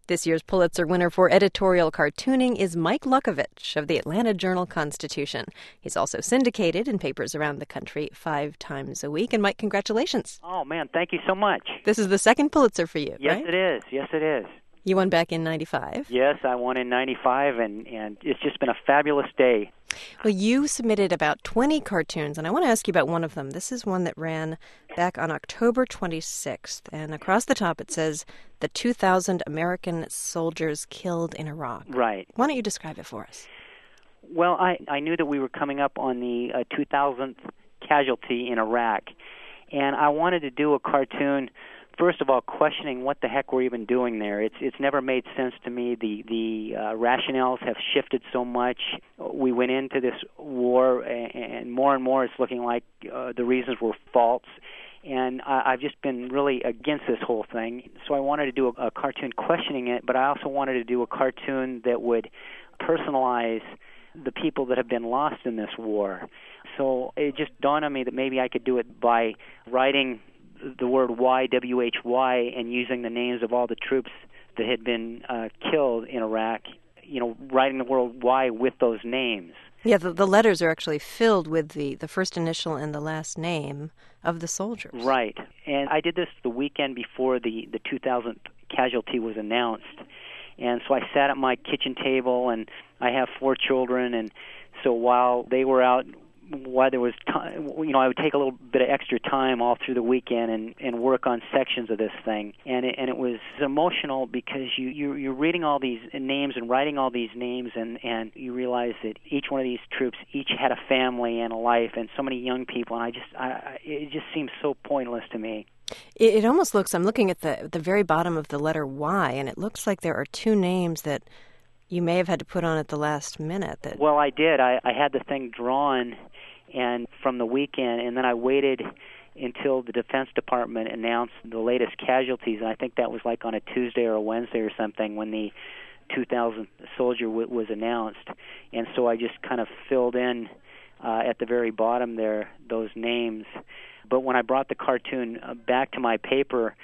This year's Pulitzer winner for editorial cartooning is Mike Lukovich of the Atlanta Journal-Constitution. He's also syndicated in papers around the country 5 times a week. And Mike, congratulations. Oh, man, thank you so much. This is the second Pulitzer for you, Yes, right? it is. Yes, it is. You won back in 95. Yes, I won in 95, and it's just been a fabulous day. Well, you submitted about 20 cartoons, and I want to ask you about one of them. This is one that ran back on October 26th, and across the top it says, "The 2,000 American soldiers killed in Iraq." Right. Why don't you describe it for us? Well, I knew that we were coming up on the 2,000th casualty in Iraq, and I wanted to do a cartoon, first of all, questioning what the heck we're even doing there. It's never made sense to me. The rationales have shifted so much. We went into this war, and more it's looking like the reasons were false. And I've just been really against this whole thing. So I wanted to do a cartoon questioning it, but I also wanted to do a cartoon that would personalize the people that have been lost in this war. So it just dawned on me that maybe I could do it by writing the word Y, W-H-Y, and using the names of all the troops that had been killed in Iraq, writing the word Y with those names. Yeah, the letters are actually filled with the first initial and the last name of the soldiers. Right. And I did this the weekend before the 2,000th casualty was announced. And so I sat at my kitchen table, and I have 4 children, and so while they were out, while there was time, I would take a little bit of extra time all through the weekend and work on sections of this thing. And it was emotional because you're reading all these names and writing all these names, and you realize that each one of these troops each had a family and a life and so many young people, and it just seems so pointless to me. It almost looks, I'm looking at the very bottom of the letter Y, and it looks like there are 2 names that you may have had to put on at the last minute. Well, I did. I had the thing drawn and from the weekend, and then I waited until the Defense Department announced the latest casualties, and I think that was like on a Tuesday or a Wednesday or something when the 2,000th soldier was announced. And so I just kind of filled in at the very bottom there those names. But when I brought the cartoon back to my paper,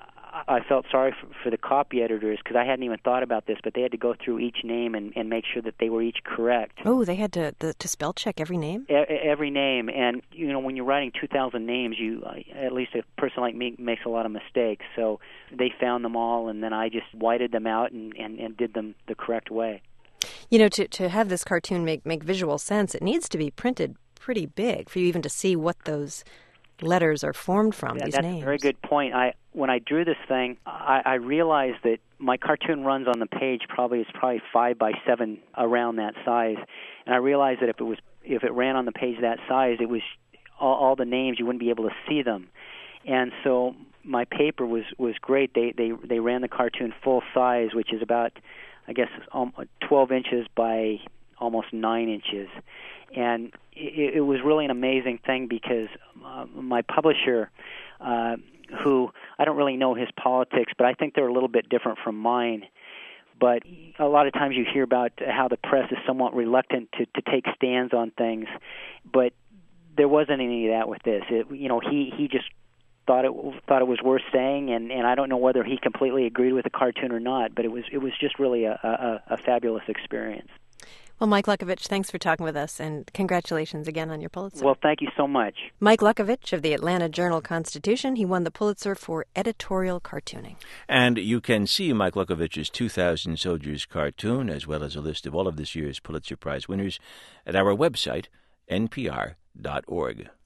I felt sorry for the copy editors because I hadn't even thought about this, but they had to go through each name and make sure that they were each correct. Oh, they had to spell check every name? Every name. And, when you're writing 2,000 names, at least a person like me makes a lot of mistakes. So they found them all, and then I just whited them out and did them the correct way. To have this cartoon make visual sense, it needs to be printed pretty big for you even to see what those letters are formed from, these names. That's a very good point. When I drew this thing, I realized that my cartoon runs on the page probably 5 by 7, around that size, and I realized that if it ran on the page that size, it was all the names, you wouldn't be able to see them. And so my paper was great. They ran the cartoon full size, which is about, I guess, 12 inches by almost 9 inches. And it was really an amazing thing because my publisher, who I don't really know his politics, but I think they're a little bit different from mine. But a lot of times you hear about how the press is somewhat reluctant to take stands on things, but there wasn't any of that with this. He just thought it was worth saying, and I don't know whether he completely agreed with the cartoon or not, but it was just really a fabulous experience. Well, Mike Lukovich, thanks for talking with us, and congratulations again on your Pulitzer. Well, thank you so much. Mike Lukovich of the Atlanta Journal-Constitution. He won the Pulitzer for editorial cartooning. And you can see Mike Lukovich's 2,000 Soldiers cartoon, as well as a list of all of this year's Pulitzer Prize winners, at our website, npr.org.